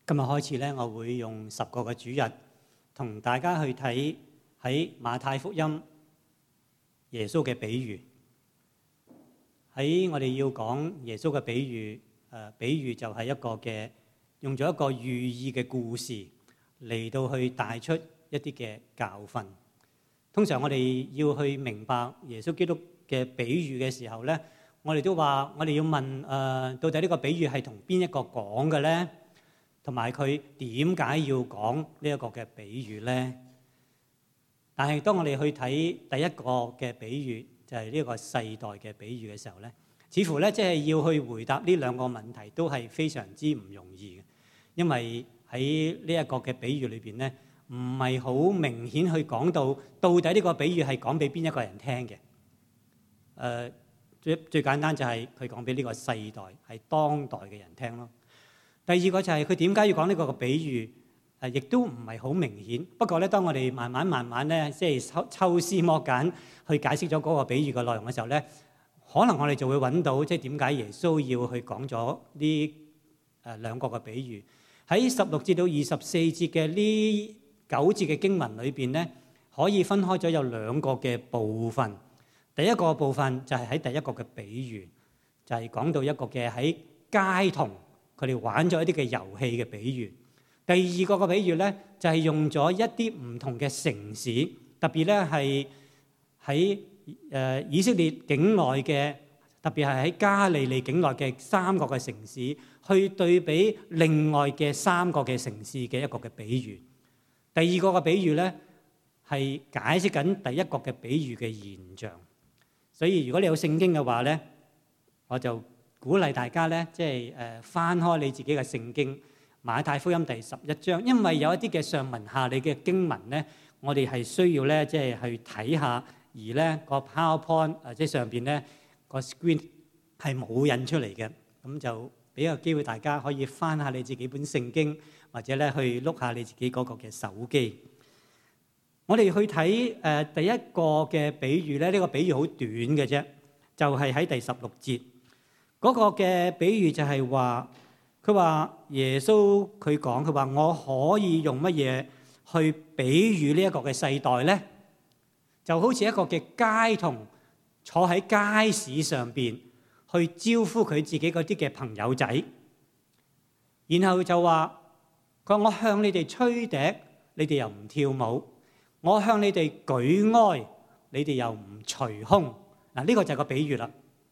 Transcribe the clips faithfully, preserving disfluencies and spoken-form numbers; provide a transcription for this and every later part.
今日開始咧，我會用十個嘅主日同大家去睇喺馬太福音耶穌嘅比喻。喺我哋要講耶穌嘅比喻，誒比喻就係一個嘅用咗一個寓意嘅故事嚟到去帶出一啲嘅教訓。通常我哋要去明白耶穌基督嘅比喻嘅時候咧，我哋都話我哋要問誒，到底呢個比喻係同邊一個講嘅咧？同埋佢點解要講呢一個嘅比喻咧？但係當我哋去睇第一個嘅比喻，就係呢個世代嘅比喻嘅時候咧，似乎咧即係要去回答呢兩個問題都係非常之唔容易嘅，因為喺呢一個嘅比喻裏邊咧，唔係好明顯去講到到底呢個比喻係講俾邊一個人聽嘅。誒最最簡單就係佢講俾呢個世代係當代嘅人聽咯。第二個就係佢點解要講呢個嘅比喻，誒亦都唔係好明顯。不過咧，當我哋慢慢慢慢咧，即係抽抽絲剝繭去解釋咗嗰個比喻嘅內容嘅時候咧，可能我哋就會揾到即係點解耶穌要去講咗呢誒兩個嘅比喻。喺十六節到二十四節嘅呢九節嘅經文裏邊咧，可以分開咗有兩個嘅部分。第一個部分就係喺第一個嘅比喻，就係講到一個嘅喺街童。佢哋玩咗一啲嘅遊戲嘅比喻。第二個嘅比喻咧，就係用咗一啲唔同嘅城市，特別咧係喺誒以色列境內嘅，特別係喺加利利境內嘅三個嘅城市，去對比另外嘅三個嘅城市嘅一個嘅比喻。第二個嘅比喻咧，係解釋緊第一個嘅比喻嘅現象。所以如果你有聖經嘅話咧，我就鼓勵大家咧，即係誒翻開你自己嘅聖經馬太福音第十一章，因為有一啲嘅上文下理嘅經文咧，我哋係需要咧，即係去睇下，而咧個 PowerPoint 誒即係上邊咧個 screen 係冇印出嚟嘅，咁就俾個機會大家可以翻下你自己本聖經，或者咧去碌下你自己嗰個嘅手機。我哋去睇誒第一個嘅比喻咧，呢個比喻好短嘅啫，就係喺第十六節。嗰個嘅比喻就係話，佢話耶穌佢講，佢話我可以用乜嘢去比喻呢一個嘅世代咧？就好似一個嘅街童坐喺街市上邊去招呼佢自己嗰啲嘅朋友仔，然後就話佢話我向你哋吹笛，你哋又唔跳舞；我向你哋舉哀，你哋又唔捶胸。嗱，呢個就係個比喻啦。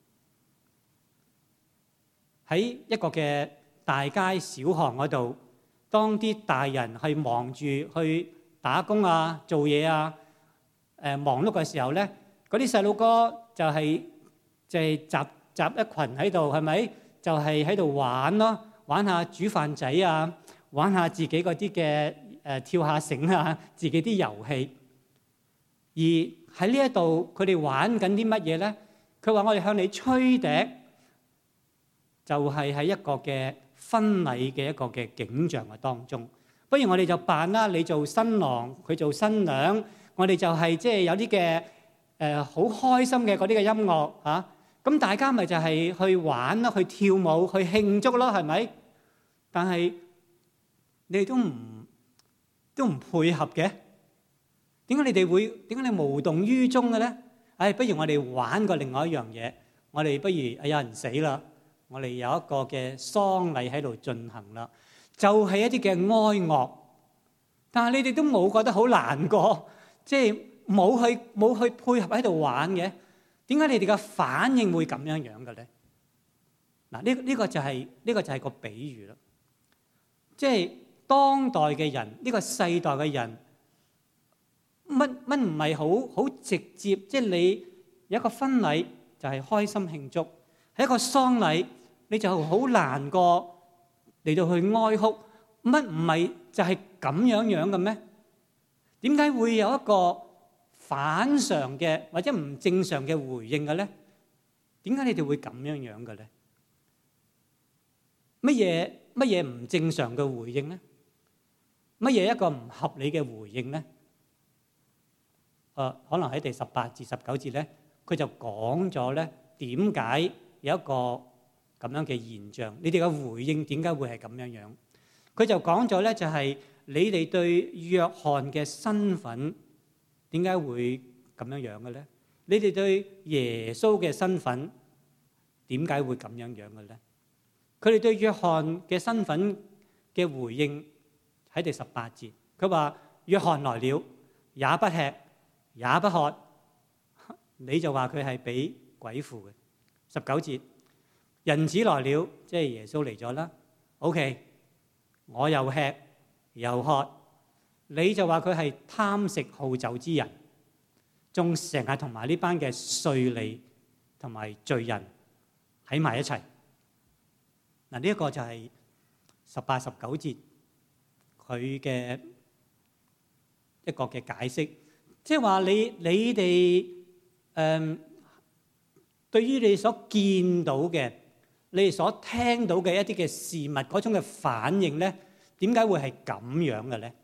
喺一個嘅大街小巷嗰度，當啲大人係忙住去打工啊、做嘢啊、誒忙碌嘅時候咧，嗰啲細路哥就係就係集集一羣喺度，係咪？就係喺度玩咯，玩下煮飯仔啊，玩下自己嗰啲嘅誒跳下繩啊，自己啲遊戲。而喺呢一度，佢哋玩緊啲乜嘢咧？佢話：我哋向你吹笛。就係喺一個嘅婚禮嘅一個嘅景象嘅當中，不如我哋就扮啦，你做新郎，佢做新娘，我哋就係即係有啲嘅誒好開心嘅嗰啲嘅音樂嚇，咁大家咪就係去玩咯，去跳舞，去慶祝咯，係咪？但係你哋都唔都唔配合嘅，點解你哋會點解你無動於衷嘅咧？唉，不如我哋玩過另外一樣嘢，我哋不如哎有人死啦。我哋有一個嘅喪禮喺度進行啦，就係一啲嘅哀樂，但係你哋都冇覺得好難過，即係冇去冇去配合喺度玩嘅，點解你哋嘅反應會咁樣樣嘅咧？嗱，呢呢個就係呢個就係個比喻啦，即係當代嘅人，呢個世代嘅人，乜乜唔係好好直接，即係你有一個婚禮就係開心慶祝。喺一個喪禮，你就好難過嚟到去哀哭，乜唔係就係咁樣樣嘅咩？點解會有一個反常嘅或者唔正常嘅回應嘅咧？點解你哋會咁樣樣嘅咧？乜嘢乜嘢唔正常嘅回應咧？乜嘢一個唔合理嘅回應咧？誒，可能喺第十八至十九節咧，佢就講咗咧點解有一個咁樣嘅現象，你哋嘅回應點解會係咁樣樣？ 佢就講咗咧，就係你哋對約翰嘅身份點解會咁樣樣嘅咧？你哋對耶穌嘅身份點解會咁樣樣嘅咧？佢哋對約翰嘅身份嘅回應喺第十八節，佢話約翰來了，也不吃也不喝，你就話佢係俾鬼附嘅。十九節，人子來了，即係耶穌嚟咗啦。OK， 我又吃又喝，你就話佢係貪食好酒之人，仲成日同埋呢班嘅稅吏同埋罪人喺埋一齊。嗱，呢一個就係十八、十九節佢嘅一個嘅解釋，即係話你你哋誒對於你所見到嘅、你哋所聽到嘅一啲嘅事物嗰種嘅反應咧，點解會係咁樣嘅咧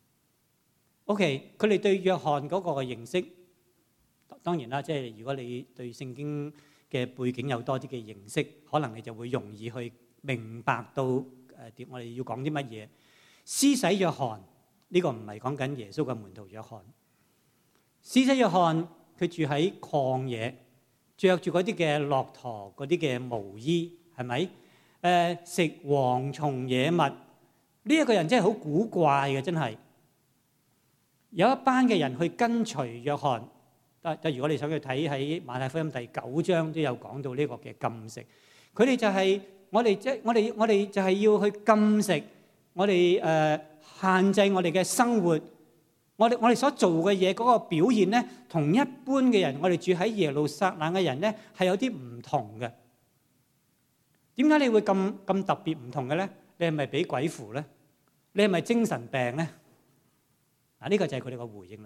？OK， 佢哋對約翰嗰個嘅認識，當然啦，即係如果你對聖經嘅背景有多啲嘅認識，可能你就會容易去明白到誒點我哋要講啲乜嘢。施洗約翰呢個唔係講緊耶穌嘅門徒約翰。施洗約翰佢住喺曠野，着住嗰啲嘅駱駝嗰啲嘅毛衣，係咪？誒食蝗蟲野物，呢一個人真係好古怪嘅，真係。有一班嘅人去跟隨約翰，但但如果你想去睇喺馬太福音第九章都有講到呢個嘅禁食，佢哋就係我哋即係我哋我哋就係要去禁食。我哋誒限制我哋嘅生活，我哋我哋所做嘅嘢嗰個表現咧，同一般嘅人，我哋住喺耶路撒冷嘅人咧，係有啲唔同嘅。點解你會咁咁特別唔同嘅咧？你係咪俾鬼附咧？你係咪精神病咧？嗱，呢個就係佢哋個回應啦。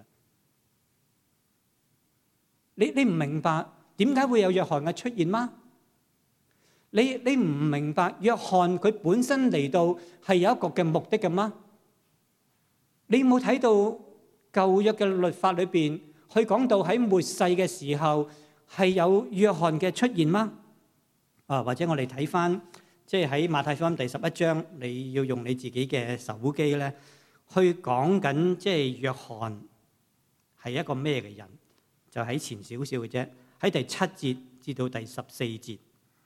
你你唔明白點解會有約翰嘅出現嗎？你你唔明白約翰佢本身嚟到係有一個嘅目的嘅嗎？你冇睇到舊約嘅律法裏邊，去講到喺末世嘅時候係有約翰嘅出現嗎？啊，或者我哋睇翻即係喺馬太福音第十一章，你要用你自己嘅手機咧，去講緊即係約翰係一個咩嘅人？就喺前少少嘅啫，喺第七節至到第十四節。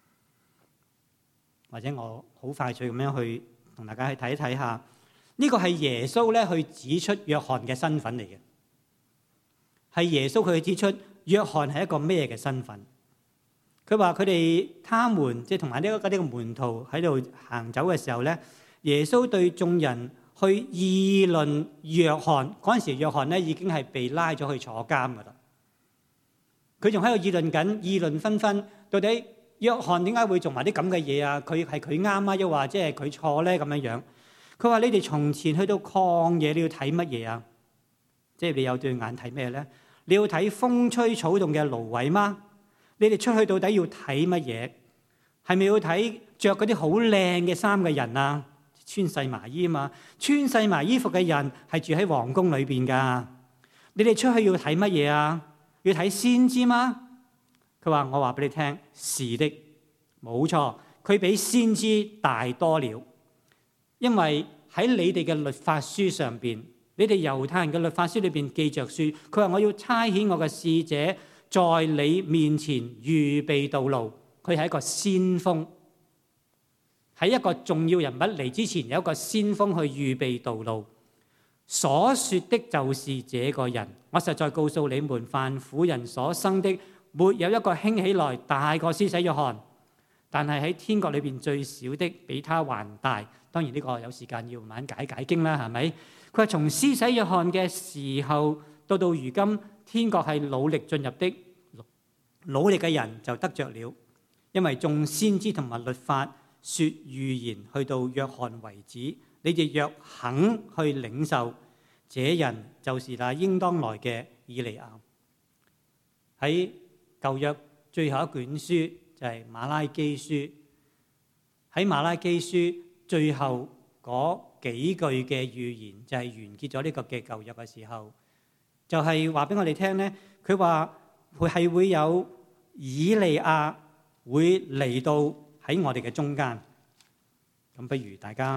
或者我好快脆咁樣去同大家去睇一睇下，呢個係耶穌咧去指出約翰嘅身份嚟嘅，係耶穌佢去指出約翰係一個咩嘅身份。佢話佢哋他們即係同埋呢個嗰啲嘅門徒喺度行走嘅時候咧，耶穌對眾人去議論約翰。嗰陣時約翰咧已經係被拉咗去坐監噶啦，佢仲喺度議論緊，議論紛紛，到底約翰點解會做埋啲咁嘅嘢啊？佢係佢啱啊，又話即係佢錯咧咁樣樣。佢話你哋從前去到曠野，你要睇乜嘢啊？即係你有對眼睇咩咧？你要睇風吹草動嘅蘆葦嗎？你哋出去到底要睇乜嘢？係咪要睇着嗰啲好靚嘅衫嘅人啊？穿細麻衣啊嘛，穿細麻衣服嘅人係住喺皇宮裏邊噶。你哋出去要睇乜嘢啊？要睇先知嗎？佢話：我話俾你聽，是的，冇錯，佢比先知大多了。因為喺你哋嘅律法書上邊，你哋猶太人嘅律法書裏邊記着説，佢話我要差遣我嘅使者在你面前預備道路。佢係一個先鋒，喺一個重要人物嚟之前，有一個先鋒去預備道路。所說的就是這個人。我實在告訴你們，凡婦人所生的，沒有一個興起來大過施洗約翰，但係喺天國裏邊最小的比他還大。當然呢個有時間要慢慢解解經啦，係咪？佢話從施洗約翰嘅時候到到如今，天國係努力進入的，努力嘅人就得着了。因為眾先知同埋律法說預言去到約翰為止，你哋若肯去領受，這人就是那應當來嘅以利亞。喺舊約最後一卷書就係馬拉基書，喺馬拉基書最後嗰幾句嘅預言就係完結咗呢個嘅舊約嘅時候，就係話俾我哋聽咧，佢話會係會有以利亞會嚟到喺我哋嘅中間。咁不如大家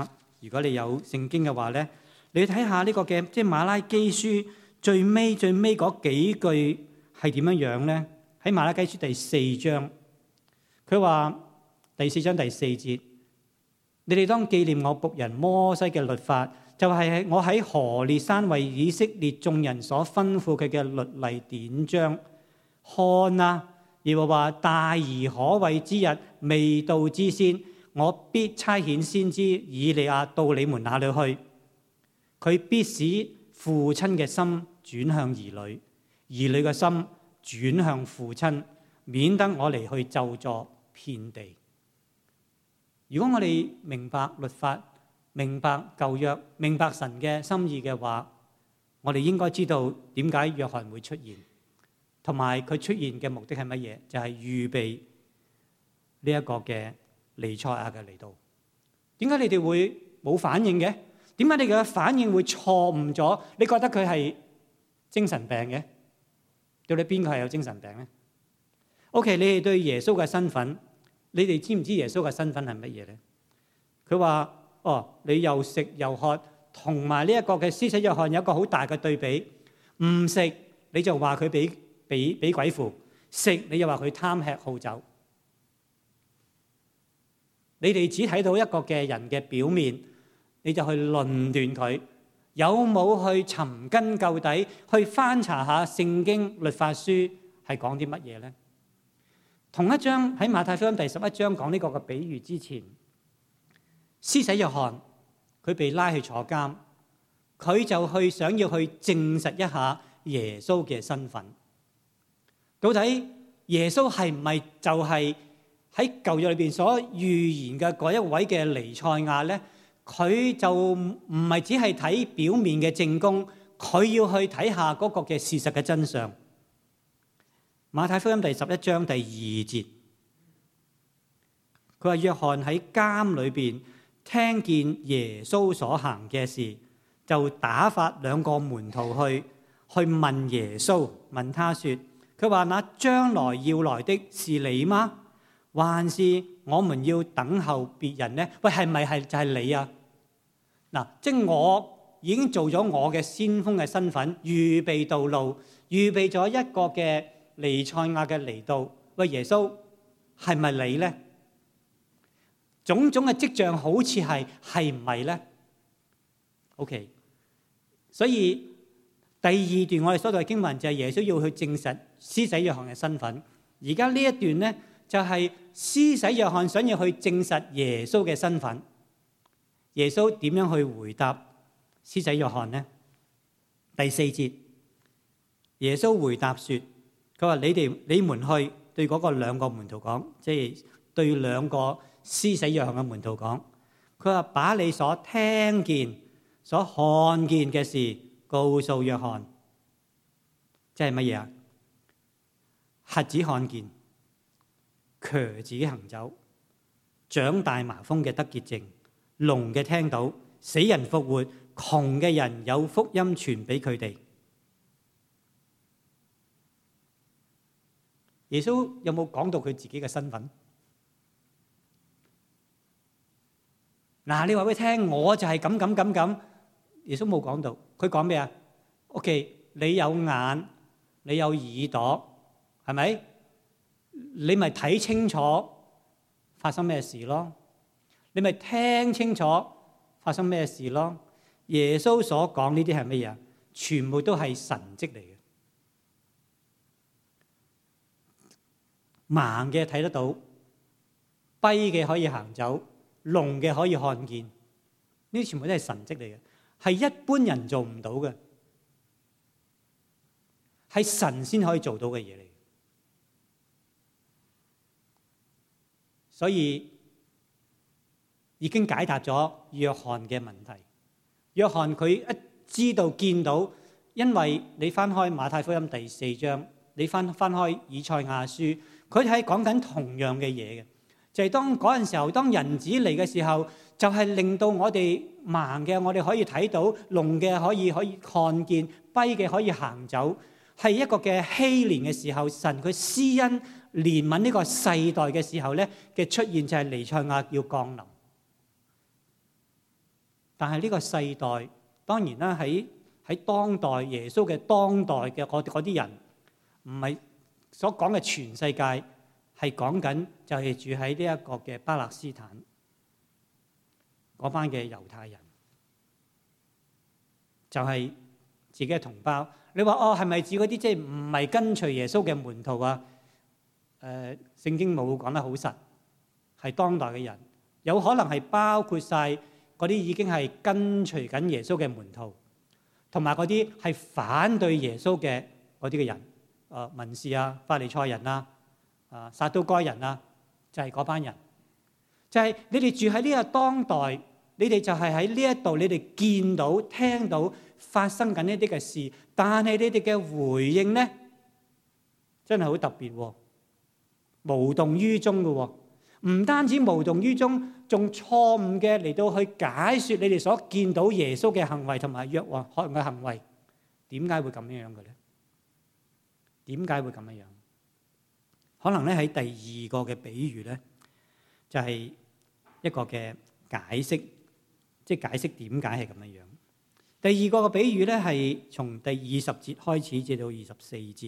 如果你有聖經嘅話咧，你睇下呢個嘅即係馬拉基書最尾最尾嗰幾句係點樣樣咧？喺馬拉基書第四章，佢話第四章第四節，你哋當紀念我僕人摩西嘅律法，就係我喺何烈山為以色列眾人所吩咐佢嘅律例典章。看啊，耶和華大而可畏之日未到之先，我必差遣先知以利亞到你們那裏去，佢必使父親嘅心轉向兒女，兒女嘅心轉向父親，免得我嚟去咒詛遍地。如果我哋明白律法，明白舊約，明白神嘅心意嘅話，我哋應該知道點解約翰會出現，同埋佢出現嘅目的係乜嘢？就係預備呢一個嘅彌賽亞嘅嚟到。點解你哋會冇反應嘅？點解你嘅反應會錯誤咗？你覺得佢係精神病嘅？到底邊個係有精神病咧 ？OK， 你哋對耶穌嘅身份，你哋知唔知耶穌嘅身份係乜嘢咧？佢話：哦，你又食又喝，同埋呢一個嘅施洗約翰有一個好大嘅對比。唔食你就話佢俾俾俾鬼附，食你又話佢貪吃好酒。你哋只睇到一個嘅人嘅表面，你就去論斷佢，有冇去尋根究底，去翻查下聖經律法書係講啲乜嘢咧？同一章喺馬太福音第十一章講呢個嘅比喻之前，施洗約翰佢被拉去坐監，佢就去想要去證實一下耶穌嘅身份。到底耶穌係唔係就係喺舊約裏邊所預言嘅嗰一位嘅彌賽亞咧？佢就唔係只係睇表面嘅證供，佢要去睇下嗰個嘅事實嘅真相。馬太福音第十一章第二節，佢話約翰喺監裏邊聽見耶穌所行嘅事，就打發兩個門徒去去問耶穌，問他說：佢話那將來要來的是你嗎？還是我們要等候別人呢？喂，係咪係就係你啊？嗱，即係我已經做咗我嘅先鋒嘅身份，預備道路，預備咗一個嘅彌賽亞嘅嚟到。喂，耶穌係咪你呢？種種嘅跡象好似係，係唔係呢 ？OK， 所以第二段我哋所讀嘅經文就係耶穌要去證實施洗約翰嘅身份。而家呢一段呢，就係施洗約翰想要去證實耶穌嘅身份。耶穌點樣去回答施洗約翰呢？第四節，耶穌回答說：佢話你哋你們去對嗰個兩個門徒講，即係對兩個施洗約翰嘅門徒講，佢話把你所聽見、所看見嘅事告訴約翰，即係乜嘢啊？瞎子看見，瘸子行走，長大麻風嘅得潔淨，聾嘅聽到，死人復活，窮嘅人有福音傳俾佢哋。耶穌有冇講到佢自己嘅身份？嗱，你話俾佢聽，我就係咁咁咁咁。耶穌冇講到，佢講咩啊 ？OK， 你有眼，你有耳朵，係咪？你咪睇清楚發生咩事咯？你咪聽清楚發生咩事咯？耶穌所講呢啲係乜嘢？全部都係神蹟嚟嘅。盲嘅睇得到，跛嘅可以行走，聾嘅可以看見，呢啲全部都係神蹟嚟嘅，係一般人做唔到嘅，係神先可以做到嘅嘢嚟。所以已經解答咗約翰嘅問題。約翰佢一知道見到，因為你翻開馬太福音第四章，你翻翻開以賽亞書，佢係講緊同樣嘅嘢嘅，就係當嗰陣時候，當人子嚟嘅時候，就係令到我哋盲嘅，我哋可以睇到；聾嘅可以可以看見；跛嘅可以行走。係一個嘅禧年嘅時候，神佢施恩憐憫呢個世代嘅時候咧嘅出現，就係彌賽亞要降臨。 但係呢個世代當然啦，喺喺當代耶穌嘅當代嘅嗰嗰啲人，唔係所講嘅全世界，係講緊就係住喺呢一個嘅巴勒斯坦嗰班嘅猶太人，就係自己嘅同胞。你話哦，係咪指嗰啲即係唔係跟隨耶穌嘅門徒啊？誒、呃，聖經冇講得好實，係當代嘅人，有可能係包括晒嗰啲已經係跟隨緊耶穌嘅門徒，同埋嗰啲係反對耶穌嘅嗰啲嘅人，誒、呃、文士啊、法利賽人啊、啊撒都該人啊，就係、是、嗰班人。就係、是、你哋住喺呢個當代，你哋就係喺呢一度，你哋見到、聽到發生緊呢啲嘅事，但係你哋嘅回應咧，真係好特別喎。無動於衷嘅喎，唔單止無動於衷，仲錯誤嘅嚟到去解説你哋所見到耶穌嘅行為同埋約翰嘅行為，點解會咁樣樣嘅咧？點解會咁樣樣？可能咧喺第二個嘅比喻咧，就係一個嘅解釋，即係解釋點解係咁樣樣。第二個嘅比喻咧係從第二十節開始至到二十四節，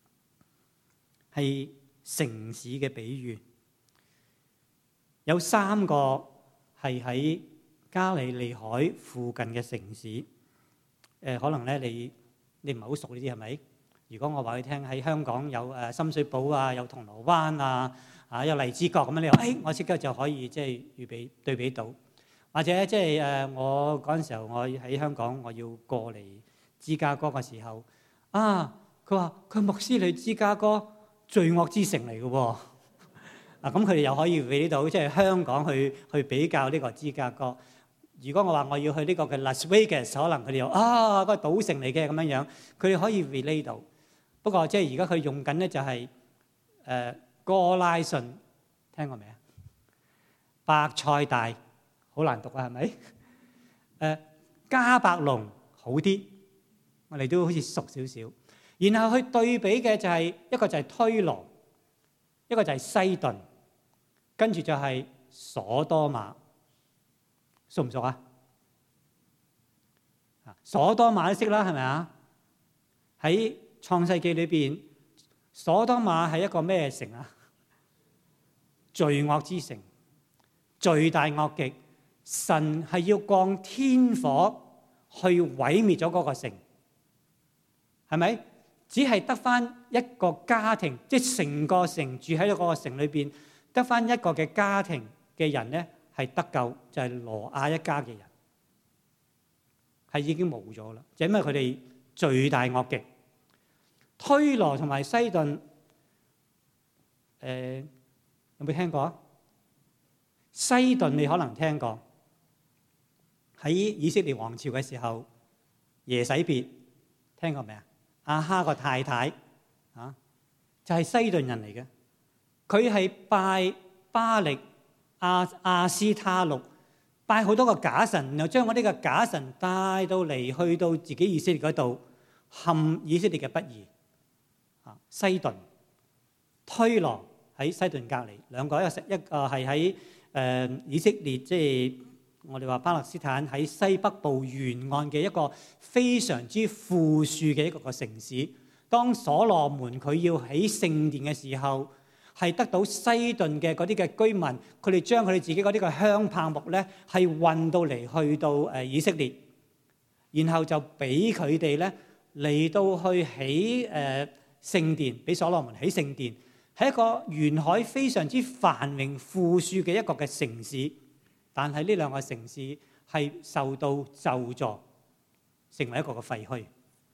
係城市嘅比喻，有三個係喺加利利海附近嘅城市。誒、呃，可能咧你你唔係好熟呢啲係咪？如果我話你聽喺香港有誒深水埗啊，有銅鑼灣啊，啊有荔枝角咁樣，你話誒、哎，我即刻就可以即係預備對比到。或者即係誒我嗰陣時候，我喺香港我要過嚟芝加哥嘅時候，啊，佢話佢穆斯里芝加哥罪惡之城嚟嘅喎，啊咁佢哋又可以俾到即係香港去去比較呢個芝加哥。如果我話我要去呢個嘅 Las Vegas，可能佢哋又啊個賭城嚟嘅咁樣樣，佢哋可以 relate 到。不過即係而家佢用緊咧就係誒哥拉汛，聽過未啊？伯賽大好難讀啊，係咪？誒迦百農好啲，我哋都好似熟少少。然後去對比嘅就係一個就係推羅，一個就係西頓，跟住就係所多瑪，熟唔熟啊？所多瑪都識啦，係咪啊？喺創世記裏邊，所多瑪係一個咩城啊？罪惡之城，罪大惡極，神係要降天火去毀滅咗嗰個城，係咪？只係得翻一個家庭，即係成個城住喺嗰個城裏邊，得翻一個嘅家庭嘅人咧係得救，就係、是、羅亞一家嘅人，係已經冇咗啦，就因為佢哋罪大惡極。推羅同埋西頓，誒、呃、有冇聽過啊？西頓你可能聽過，喺以色列王朝嘅時候，耶洗別聽過未啊？亞哈個太太啊，就係西頓人嚟嘅。佢係拜巴力、亞亞斯他錄，拜好多個假神，然後將嗰啲個假神帶到嚟，去到自己以色列嗰度，陷以色列嘅不義。啊，西頓、推羅喺西頓隔離，兩個一個一個係喺誒以色列，即係我哋話巴勒斯坦喺西北部沿岸嘅一個非常之富庶嘅一個個城市。當所羅門佢要起聖殿嘅時候，係得到西頓嘅嗰啲嘅居民，佢哋將佢哋自己嗰啲嘅香柏木咧，係運到嚟去到誒以色列，然後就俾佢哋咧嚟到去起誒聖殿，俾所羅門起聖殿，係一個沿海非常之繁榮富庶嘅一個嘅城市。但係呢兩個城市係受到咒詛，成為一個嘅廢墟。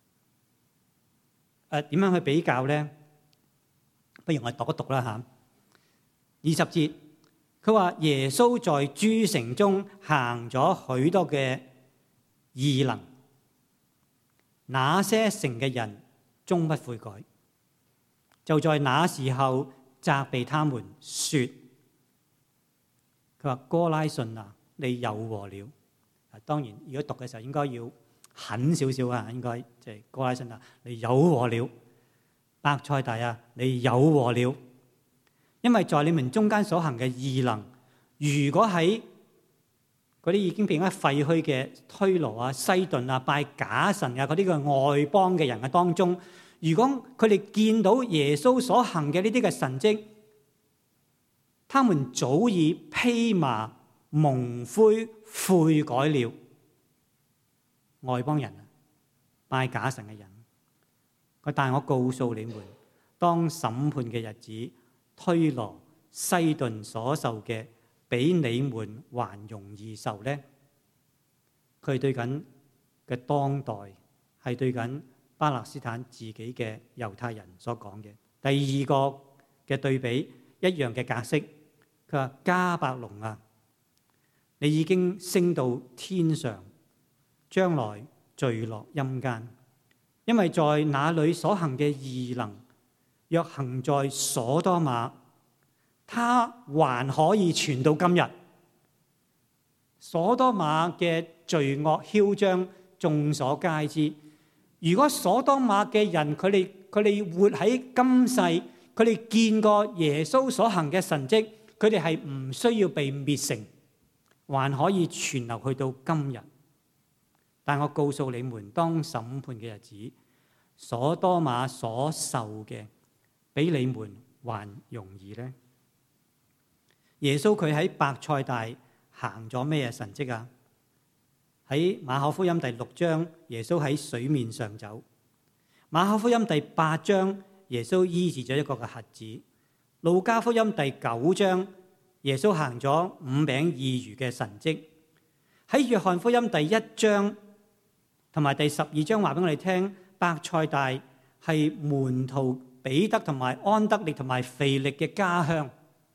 誒點樣去比較咧？不如我讀一讀啦嚇。二十節，佢話耶穌在諸城中行咗許多嘅異能，那些城嘅人終不悔改，就在那時候責備他們說。佢話哥拉汛啊，你有禍了。啊，當然如果讀嘅時候應該要狠少少啊，應該即係哥拉汛啊，你有禍了。伯賽大啊，你有禍了。因為在你們中間所行嘅異能，如果喺嗰嗰啲已經變咗廢墟嘅推羅啊、西頓啊、拜假神啊嗰啲嘅外邦嘅人嘅當中，如果佢哋見到耶穌所行嘅呢啲嘅神蹟，他們早已披麻蒙灰悔改了。外邦人啊，拜假神嘅人，但我告訴你們，當審判嘅日子，推羅、西頓所受嘅比你們還容易受呢。佢對緊嘅當代係對緊巴勒斯坦自己嘅猶太人所講嘅。第二個嘅對比一樣嘅格式，佢話迦百農啊，你已經升到天上，將來墜落陰間，因為在那裏所行嘅異能，若行在所多瑪，他還可以傳到今日。所多瑪嘅罪惡囂張，眾所皆知。如果所多瑪嘅人，佢哋佢哋活喺今世，佢哋見過耶穌所行嘅神蹟，佢哋係唔需要被滅城，還可以傳流去到今日。但我告訴你們，當審判嘅日子，所多瑪所受嘅比你們還容易呢。耶穌佢喺伯賽大行咗咩神蹟啊？喺馬可福音第六章，耶穌喺水面上走；馬可福音第八章，耶穌醫治咗一個嘅瞎子；路加福音第九章，耶穌行咗五餅二魚嘅神蹟；喺約翰福音第一章同埋第十二章話俾我哋聽，伯賽大係門徒彼得同埋安德烈同埋腓力嘅家鄉。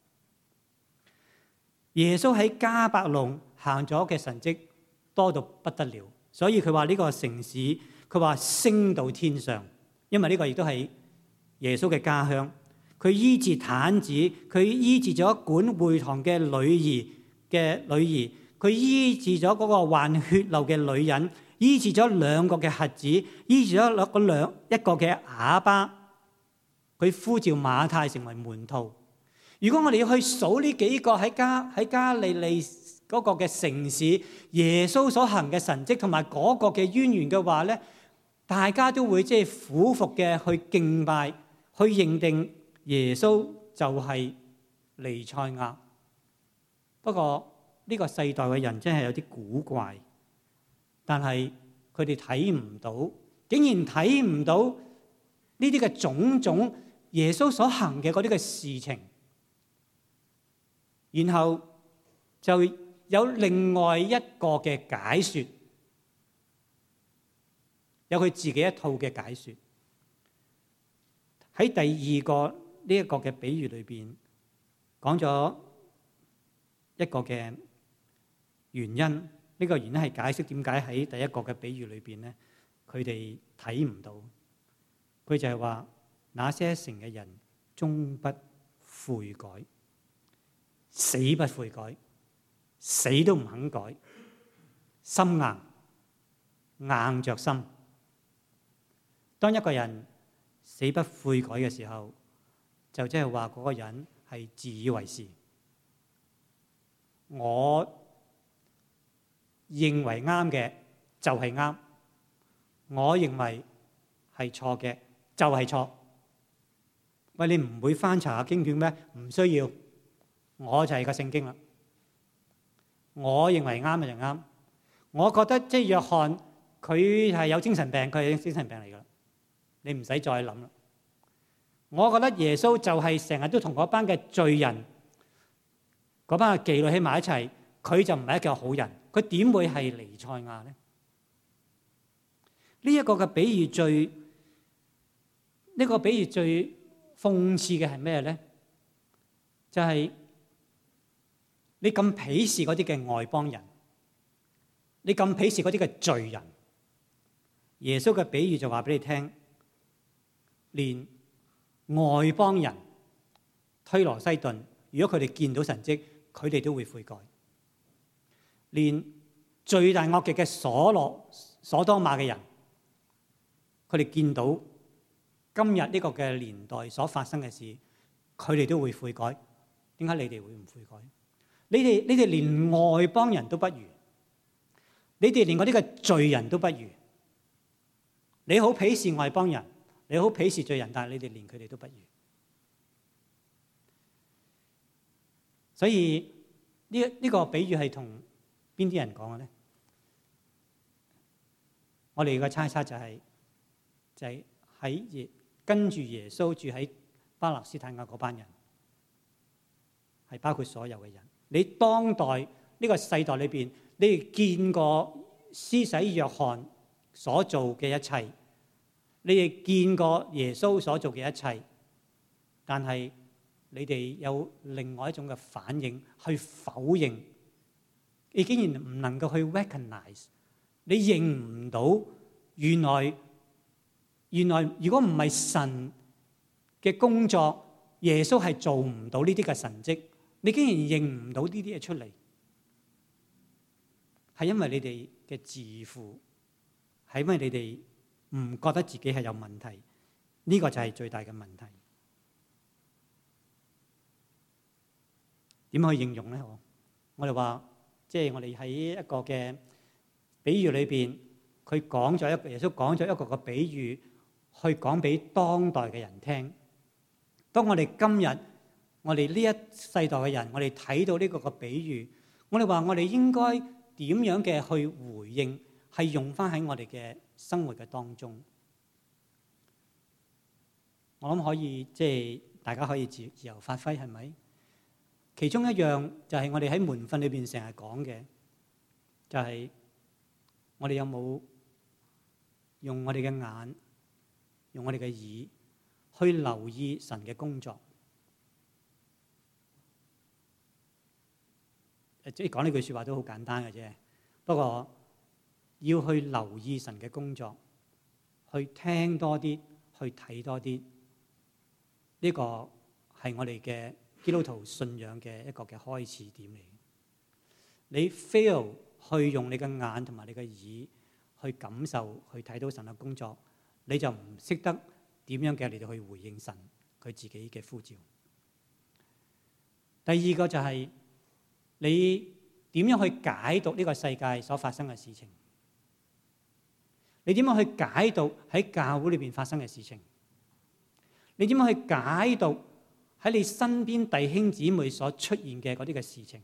耶穌喺迦百農行咗嘅神蹟多到不得了，所以佢話呢個城市，佢話升到天上，因為呢個亦都係耶穌嘅家鄉。佢醫治癱子，佢醫治咗管會堂嘅女兒嘅女兒，佢醫治咗嗰個患血漏嘅女人，醫治咗兩個嘅瞎子，醫治咗兩兩一個嘅啞巴。佢呼召馬太成為門徒。如果我哋要去數呢幾個喺加喺加利利嗰個嘅城市，耶穌所行嘅神蹟同埋嗰個嘅淵源嘅話咧，大家都會即係俯伏嘅去敬拜，去認定耶穌就係彌賽亞。不過呢個世代嘅人真係有啲古怪，但係佢哋睇唔到，竟然睇唔到呢啲嘅種種耶穌所行嘅嗰啲嘅事情。然後就有另外一個嘅解說，有佢自己一套嘅解說。喺第二個呢一個嘅比喻裏邊，講咗一個嘅原因。呢個原因係解釋點解喺第一個嘅比喻裏邊咧，佢哋睇唔到。佢就係話那些城嘅人終不悔改。死不悔改，死都唔肯改，心硬，硬着心。當一個人死不悔改嘅時候，就即係話嗰個人係自以為是。我認為啱嘅就係啱，我認為係錯嘅就係錯。喂，你唔會翻查下經卷咩？唔需要。我就係個聖經啦，我認為啱就啱。我覺得即係約翰佢係有精神病，佢係精神病嚟噶，你唔使再諗啦。我覺得耶穌就係成日都同嗰班嘅罪人、嗰班嘅妓女喺埋一齊，佢就唔係一個好人，佢點會係彌賽亞咧？呢一個嘅比喻最呢個比喻最諷刺嘅係咩咧？就係你咁鄙視嗰啲嘅外邦人，你咁鄙視嗰啲嘅罪人，耶穌嘅比喻就話俾你聽，連外邦人推羅西頓，如果佢哋見到神蹟，佢哋都會悔改。連罪大惡極嘅所羅所多瑪嘅人，佢哋見到今日呢個嘅年代所發生嘅事，佢哋都會悔改。點解你哋會唔悔改？你哋你哋連外邦人都不如， 你哋連嗰啲嘅罪人都不如。你好鄙視外邦人，你好鄙視罪人，但係你哋連佢哋都不如。所以呢呢個比喻係同邊啲人講嘅咧？我哋嘅猜測就係、是、就係喺耶跟住耶穌住喺巴勒斯坦嘅嗰班人，係包括所有嘅人。你當代呢個世代裏邊，你哋見過施洗約翰所做嘅一切，你哋見過耶穌所做嘅一切，但係你哋有另外一種嘅反應去否認，你竟然唔能夠去 recognize， 你認唔到原來原來如果唔係神嘅工作，耶穌係做唔到呢啲嘅神蹟，你竟然認唔到呢啲嘢出嚟，係因為你哋嘅自負，係因為你哋唔覺得自己係有問題，呢個就係最大嘅問題。點去應用咧？我哋話，即係我哋喺一個嘅比喻裏邊，佢講咗一個耶穌講咗一個個比喻，去講俾當代嘅人聽。當我哋今日我哋呢一世代嘅人，我哋睇到呢個個比喻，我哋話我哋應該點樣嘅去回應，係用翻喺我哋嘅生活嘅當中。我諗可以即係大家可以自自由發揮，係咪？其中一樣就係我哋喺門訓裏邊成日講嘅，就係我哋有冇用我哋嘅眼，用我哋嘅耳去留意神嘅工作。即係講呢句説話都好簡單嘅啫，不過要去留意神嘅工作，去聽多啲，去睇多啲，呢個係我哋嘅基督徒信仰嘅一個嘅開始點嚟。你 fail 去用你嘅眼同埋你嘅耳去感受、去睇到神嘅工作，你就唔識得點樣嘅嚟到去回應神佢自己嘅呼召。第二個就係你點樣去解讀呢個世界所發生嘅事情？你點樣去解讀喺教會裏邊發生嘅事情？你點樣去解讀喺你身邊弟兄姊妹所出現嘅嗰啲嘅事情？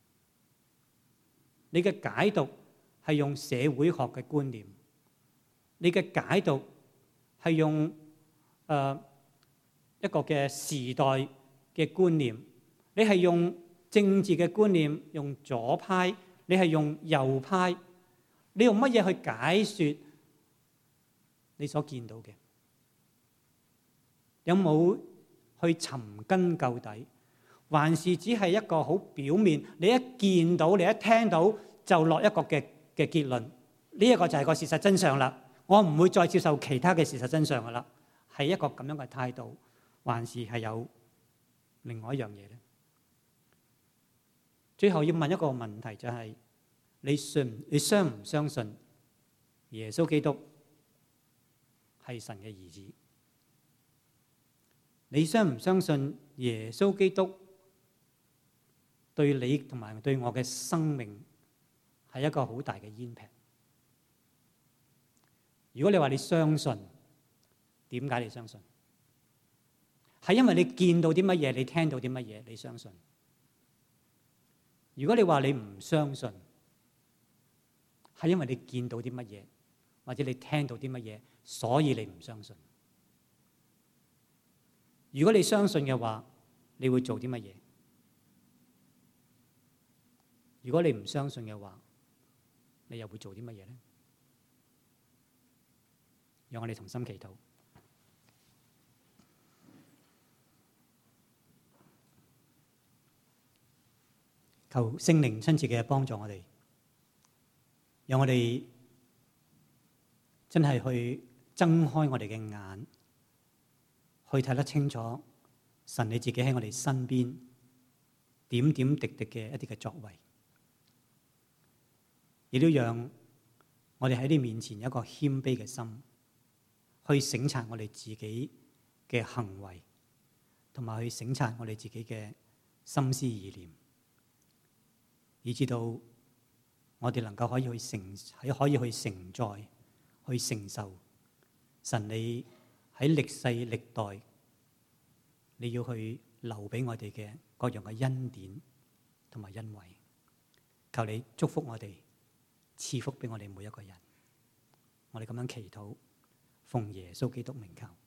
你嘅解讀係用社會學嘅觀念，你嘅解讀係用誒、呃、一個嘅時代嘅觀念，你係用政治嘅觀念，用左派，你係用右派，你用乜嘢去解說你所見到嘅？有冇去尋根究底，還是只係一個好表面？你一見到，你一聽到就落一個嘅嘅結論，呢一個就係個事實真相啦。我唔會再接受其他嘅事實真相噶啦，係一個咁樣嘅態度，還是係有另外一樣嘢咧？最後要問一個問題，就係你信你相唔相信耶穌基督係神嘅兒子？你相唔相信耶穌基督對你同埋對我嘅生命係一個好大嘅煙屏？如果你話你相信，點解你相信？係因為你見到啲乜嘢，你聽到啲乜嘢，你相信？如果你話你唔相信，係因為你見到啲乜嘢，或者你聽到啲乜嘢，所以你唔相信。如果你相信嘅話，你會做啲乜嘢？如果你唔相信嘅話，你又會做啲乜嘢咧？讓我哋同心祈禱，求聖靈親切嘅幫助我哋，讓我哋真係去睜開我哋嘅眼，去睇得清楚神你自己喺我哋身邊點點滴滴嘅一啲嘅作為，亦都讓我哋喺你面前有一個謙卑嘅心，去省察我哋自己嘅行為，同埋去省察我哋自己嘅心思意念，以至到我我哋能夠可以去承喺可以去承載、去承受神你喺歷世歷代你要去留俾我哋嘅各樣嘅恩典同埋恩惠。求你祝福我哋，賜福俾我哋每一個人。我哋咁樣祈禱，奉耶穌基督名求。